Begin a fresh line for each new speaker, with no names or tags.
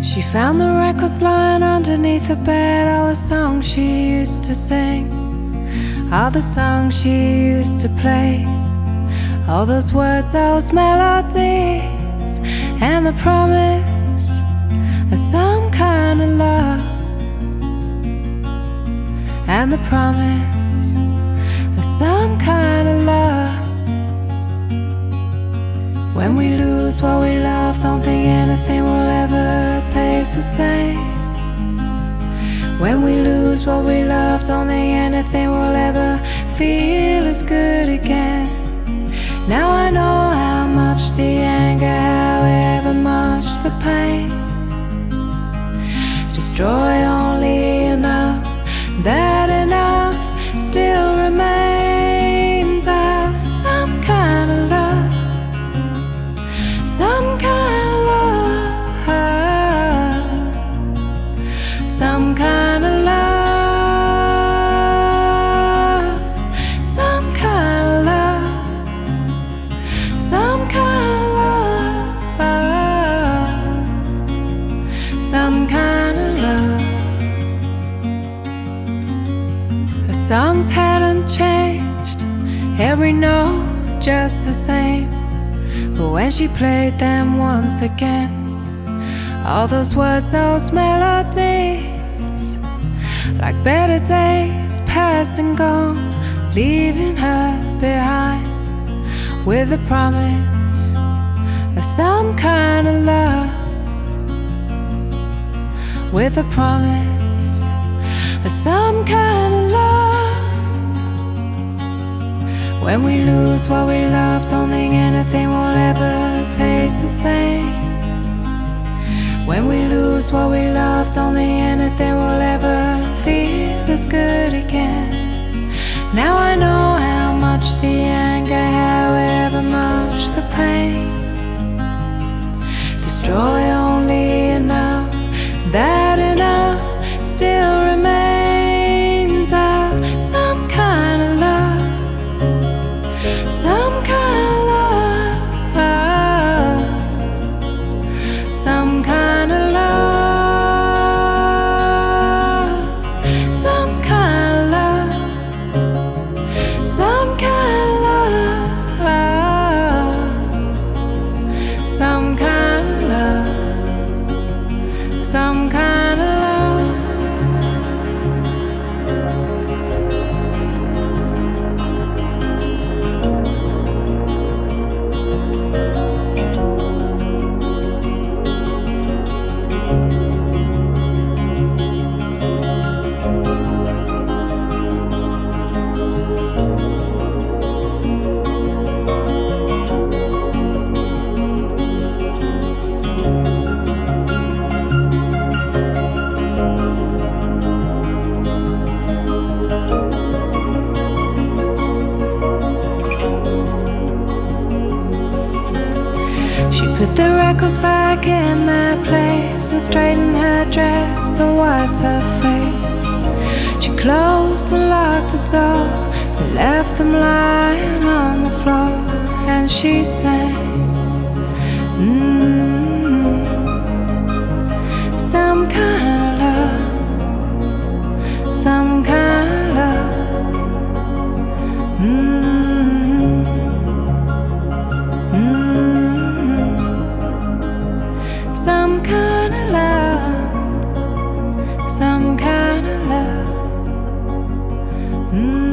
She found the records lying underneath the bed, all the songs she used to sing, all the songs she used to play, all those words, those melodies, and the promise of some kind of love, and the promise of some kind of love. When we lose what we love, don't think anything will ever taste the same. When we lose what we love, don't think anything will ever feel as good again. Now I know how much the anger, however much the pain, destroy only enough, that enough still remains of some kind of love, some kind of love, some kind of love, some kind of love, some kind of love, some kind of love. The songs hadn't changed, every note just the same. But when she played them once again, all those words, those melodies, like better days past and gone, leaving her behind with a promise of some kind of love, with a promise of some kind of love. When we lose what we love, don't think anything will ever taste the same. When we lose what we love, don't think anything will ever feel as good again. Now I know how much the anger, however much the pain, destroy only enough, that enough still remains of some kind of love, some kind of love, some kind of love, some kind of love, some kind of love, some kind of love, some kind of love. She put the records back in their place and straightened her dress and wiped her face. She closed and locked the door and left them lying on the floor, and she sang, some kind of love, some kind of love, some kind of love, some kind of love.